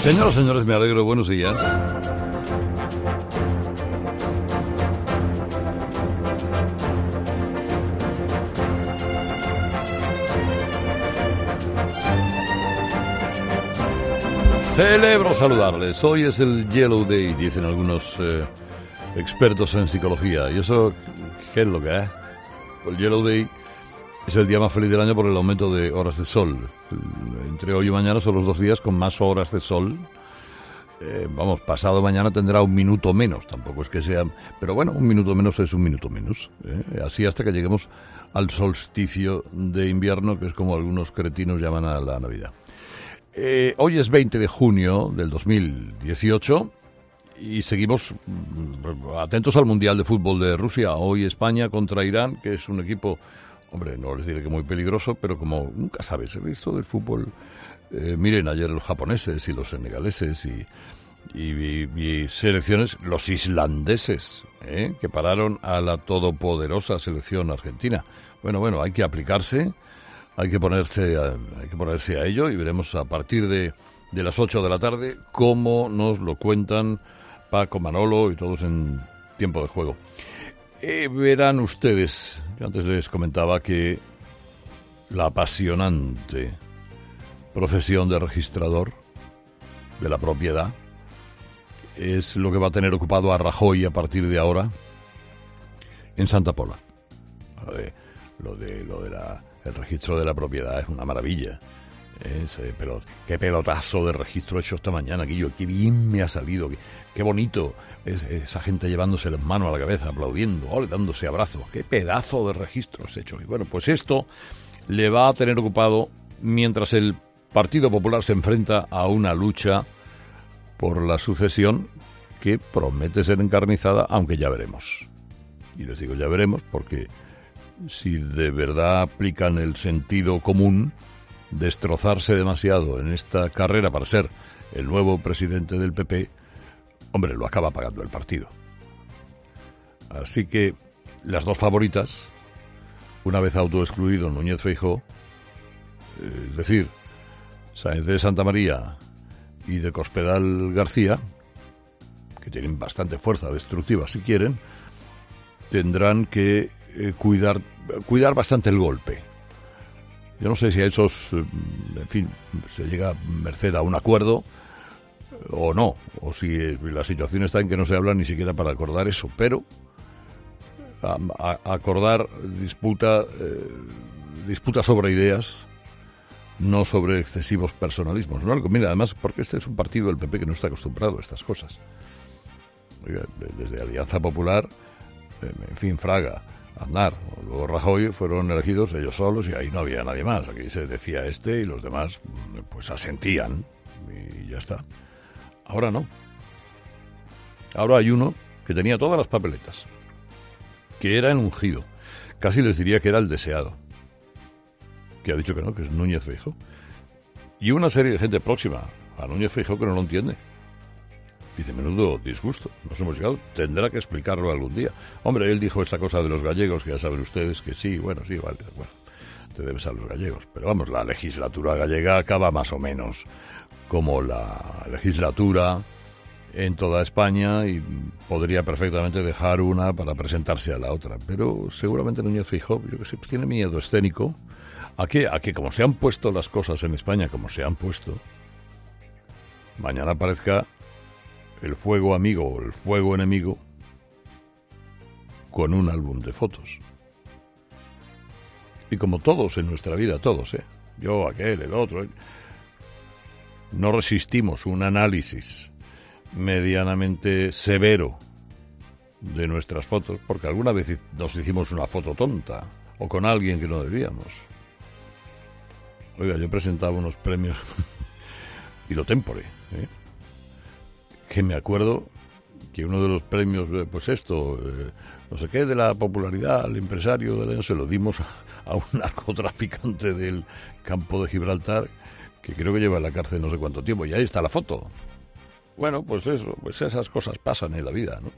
Señoras y señores, me alegro. Buenos días. Celebro saludarles. Hoy es el Yellow Day, dicen algunos expertos en psicología. ¿Y eso qué es lo que es? El Yellow Day es el día más feliz del año por el aumento de horas de sol. Entre hoy y mañana son los 2 días con más horas de sol. Pasado mañana tendrá 1 minuto menos. Tampoco es que sea... Pero bueno, 1 minuto menos es 1 minuto menos. Así hasta que lleguemos al solsticio de invierno, que es como algunos cretinos llaman a la Navidad. Hoy es 20 de junio del 2018 y seguimos atentos al Mundial de Fútbol de Rusia. Hoy España contra Irán, que es un equipo... Hombre, no les diré que muy peligroso, pero como nunca sabes, esto del fútbol... miren, ayer los japoneses y los senegaleses y selecciones, los islandeses, que pararon a la todopoderosa selección argentina. Bueno, hay que aplicarse, hay que ponerse a ello y veremos a partir de las 8 de la tarde cómo nos lo cuentan Paco, Manolo y todos en tiempo de juego. Verán ustedes, yo antes les comentaba que la apasionante profesión de registrador de la propiedad es lo que va a tener ocupado a Rajoy a partir de ahora en Santa Pola. El registro de la propiedad es una maravilla. Pero qué pelotazo de registro he hecho esta mañana, Guillo, qué bien me ha salido, qué bonito esa gente llevándose las manos a la cabeza, aplaudiendo, dándose abrazos, qué pedazo de registro he hecho. Y bueno, pues esto le va a tener ocupado mientras el Partido Popular se enfrenta a una lucha por la sucesión que promete ser encarnizada, aunque ya veremos. Y les digo ya veremos porque si de verdad aplican el sentido común, destrozarse demasiado en esta carrera para ser el nuevo presidente del PP, hombre, lo acaba pagando el partido. Así que las dos favoritas, una vez autoexcluido Núñez Feijóo, es decir, Sáenz de Santamaría y de Cospedal García, que tienen bastante fuerza destructiva si quieren, tendrán que cuidar bastante el golpe. Yo no sé si a esos, en fin, se llega merced a un acuerdo o no, o si la situación está en que no se habla ni siquiera para acordar eso, pero acordar disputa sobre ideas, no sobre excesivos personalismos. No, mira, además, porque este es un partido del PP que no está acostumbrado a estas cosas. Oiga, desde Alianza Popular, en fin, Fraga, Aznar, luego Rajoy, fueron elegidos ellos solos y ahí no había nadie más. Aquí se decía y los demás pues asentían y ya está. Ahora no. Ahora hay uno que tenía todas las papeletas, que era el ungido, casi les diría que era el deseado, que ha dicho que no, que es Núñez Feijóo, y una serie de gente próxima a Núñez Feijóo que no lo entiende. Dice, menudo disgusto, nos hemos llegado, tendrá que explicarlo algún día. Hombre, él dijo esta cosa de los gallegos, que ya saben ustedes que sí, vale, te debes a los gallegos. Pero vamos, la legislatura gallega acaba más o menos como la legislatura en toda España y podría perfectamente dejar una para presentarse a la otra. Pero seguramente Núñez Feijóo, yo que sé, pues tiene miedo escénico a que como se han puesto las cosas en España, como se han puesto, mañana aparezca el fuego amigo o el fuego enemigo con un álbum de fotos. Y como todos en nuestra vida, todos, yo, aquel, el otro, no resistimos un análisis medianamente severo de nuestras fotos, porque alguna vez nos hicimos una foto tonta o con alguien que no debíamos. Oiga, yo presentaba unos premios y lo tempore, que me acuerdo que uno de los premios, no sé qué, de la popularidad al empresario del año, se lo dimos a un narcotraficante del campo de Gibraltar, que creo que lleva en la cárcel no sé cuánto tiempo, y ahí está la foto. Bueno, pues eso, pues esas cosas pasan en la vida, ¿no?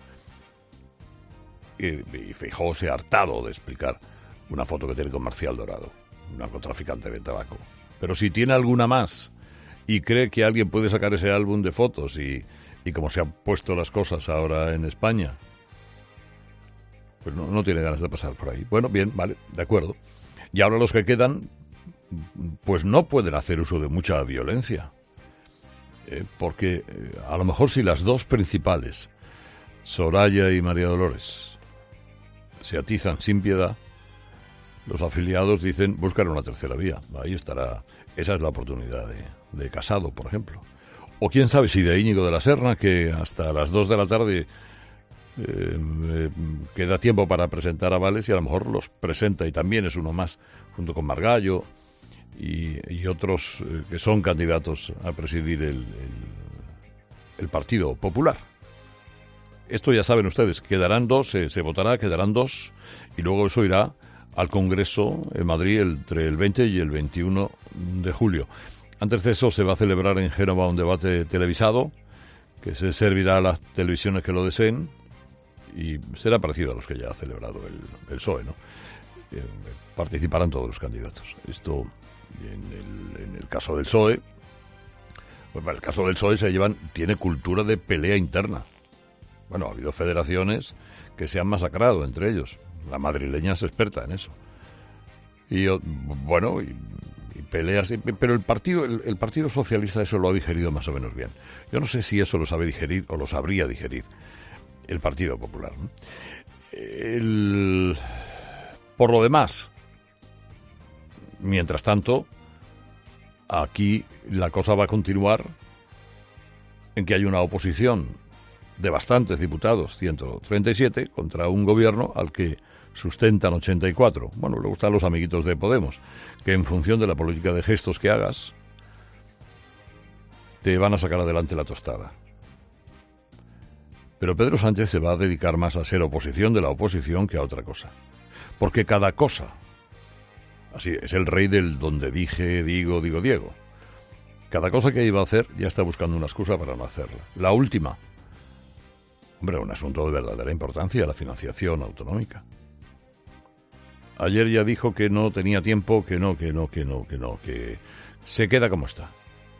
Y Feijóo se ha hartado de explicar una foto que tiene con Marcial Dorado, un narcotraficante de tabaco. Pero si tiene alguna más y cree que alguien puede sacar ese álbum de fotos y como se han puesto las cosas ahora en España, pues no tiene ganas de pasar por ahí. Bueno, bien, vale, de acuerdo. Y ahora los que quedan, pues no pueden hacer uso de mucha violencia. Porque a lo mejor si las dos principales, Soraya y María Dolores, se atizan sin piedad, los afiliados dicen, buscar una tercera vía. Ahí estará. Esa es la oportunidad de Casado, por ejemplo. O quién sabe si de Íñigo de la Serna, que hasta las 2 de la tarde queda tiempo para presentar avales y a lo mejor los presenta, y también es uno más, junto con Margallo y otros que son candidatos a presidir el Partido Popular. Esto ya saben ustedes, quedarán dos, se votará, quedarán dos, y luego eso irá al Congreso en Madrid entre el 20 y el 21 de julio. Antes de eso se va a celebrar en Génova un debate televisado que se servirá a las televisiones que lo deseen y será parecido a los que ya ha celebrado el PSOE, ¿no? Participarán todos los candidatos. Esto en el caso del PSOE, pues para el caso del PSOE tiene cultura de pelea interna. Bueno, ha habido federaciones que se han masacrado entre ellos. La madrileña es experta en eso. Y peleas, pero el Partido Socialista eso lo ha digerido más o menos bien. Yo no sé si eso lo sabe digerir o lo sabría digerir el Partido Popular, ¿no? Por lo demás, mientras tanto, aquí la cosa va a continuar en que hay una oposición de bastantes diputados, 137, contra un gobierno al que sustentan 84. Bueno, luego están los amiguitos de Podemos, que en función de la política de gestos que hagas, te van a sacar adelante la tostada. Pero Pedro Sánchez se va a dedicar más a ser oposición de la oposición que a otra cosa. Porque cada cosa, así es el rey del donde dije, digo, Diego. Cada cosa que iba a hacer ya está buscando una excusa para no hacerla. La última, hombre, un asunto de verdadera importancia, la financiación autonómica. Ayer ya dijo que no tenía tiempo, que se queda como está.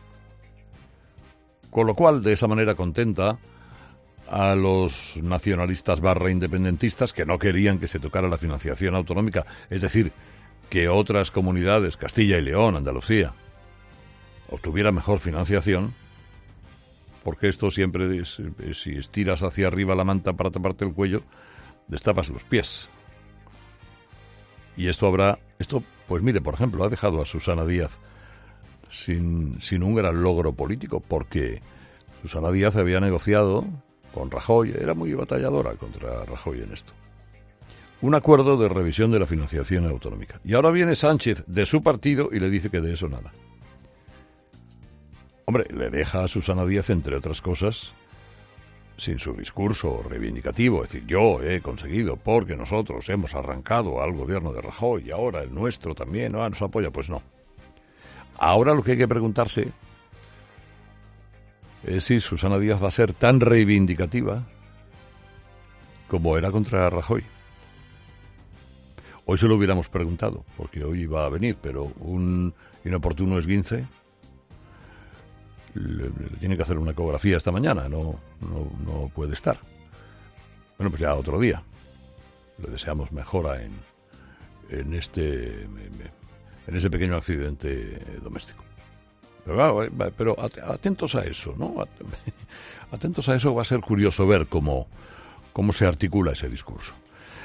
Con lo cual, de esa manera contenta a los nacionalistas / independentistas que no querían que se tocara la financiación autonómica, es decir, que otras comunidades, Castilla y León, Andalucía, obtuvieran mejor financiación, porque esto siempre, si estiras hacia arriba la manta para taparte el cuello, destapas los pies. Y esto, pues mire, por ejemplo, ha dejado a Susana Díaz sin un gran logro político, porque Susana Díaz había negociado con Rajoy, era muy batalladora contra Rajoy en esto, un acuerdo de revisión de la financiación autonómica. Y ahora viene Sánchez de su partido y le dice que de eso nada. Hombre, le deja a Susana Díaz, entre otras cosas, sin su discurso reivindicativo, es decir, yo he conseguido porque nosotros hemos arrancado al gobierno de Rajoy y ahora el nuestro también nos apoya. Pues no. Ahora lo que hay que preguntarse es si Susana Díaz va a ser tan reivindicativa como era contra Rajoy. Hoy se lo hubiéramos preguntado, porque hoy iba a venir, pero un inoportuno esguince le tiene que hacer una ecografía esta mañana, no puede estar. Bueno, pues ya otro día. Le deseamos mejora en ese pequeño accidente doméstico. Pero atentos a eso, ¿no? Atentos a eso, va a ser curioso ver cómo se articula ese discurso.